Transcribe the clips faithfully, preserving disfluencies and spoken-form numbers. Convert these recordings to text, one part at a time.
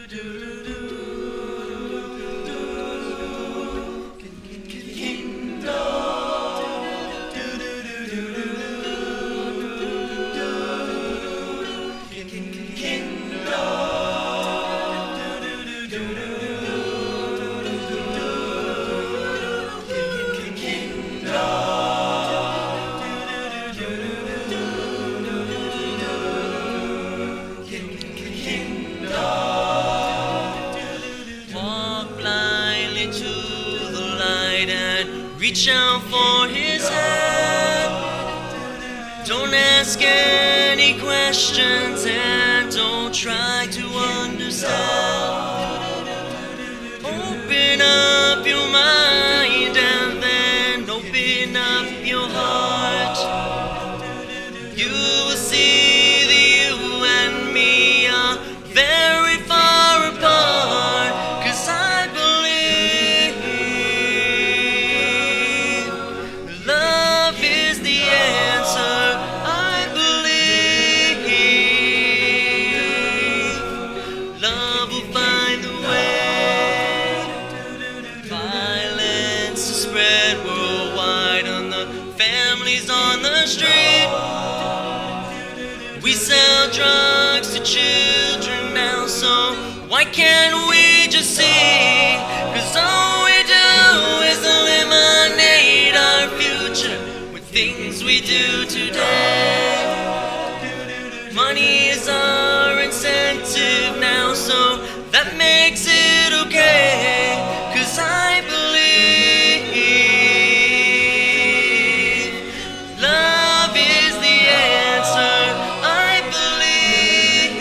Reach out for his hand. Don't ask any questions and don't try to understand. Open up your mind and then open up your heart. You will see that you and me are very far apart. 'Cause I believe love is the answer. I believe love will find the way. Violence is spread worldwide on the families on the street. We sell drugs to children now, so why can't we just see? 'Cause all we do is eliminate our future with things we do today. Money is our incentive now, so that makes it okay. 'Cause I believe love is the answer. I believe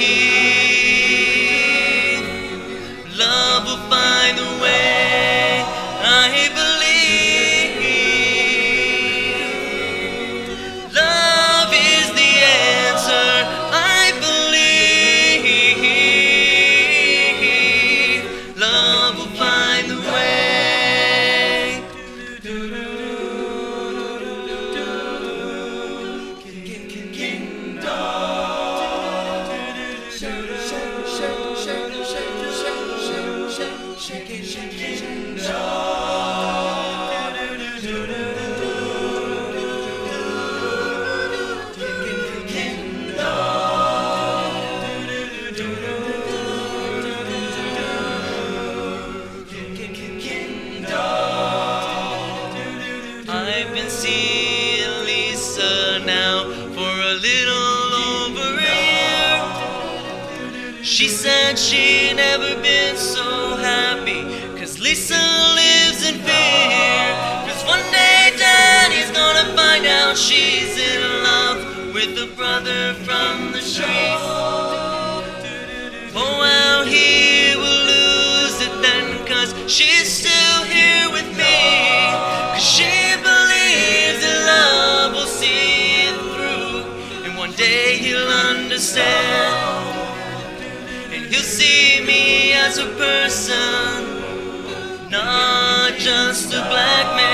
love will find a way. I believe love is the answer. I believe love will find the way. I've been seeing Lisa now for a little over a year. She said she'd never been so happy, 'cause Lisa lives in fear. 'Cause one day Danny's gonna find out she's in love with a brother from the street. Oh, well, he will lose it then, 'cause she's still here with me. 'Cause she believes that love will see it through, and one day he'll understand, and he'll see me as a person, not just a black man.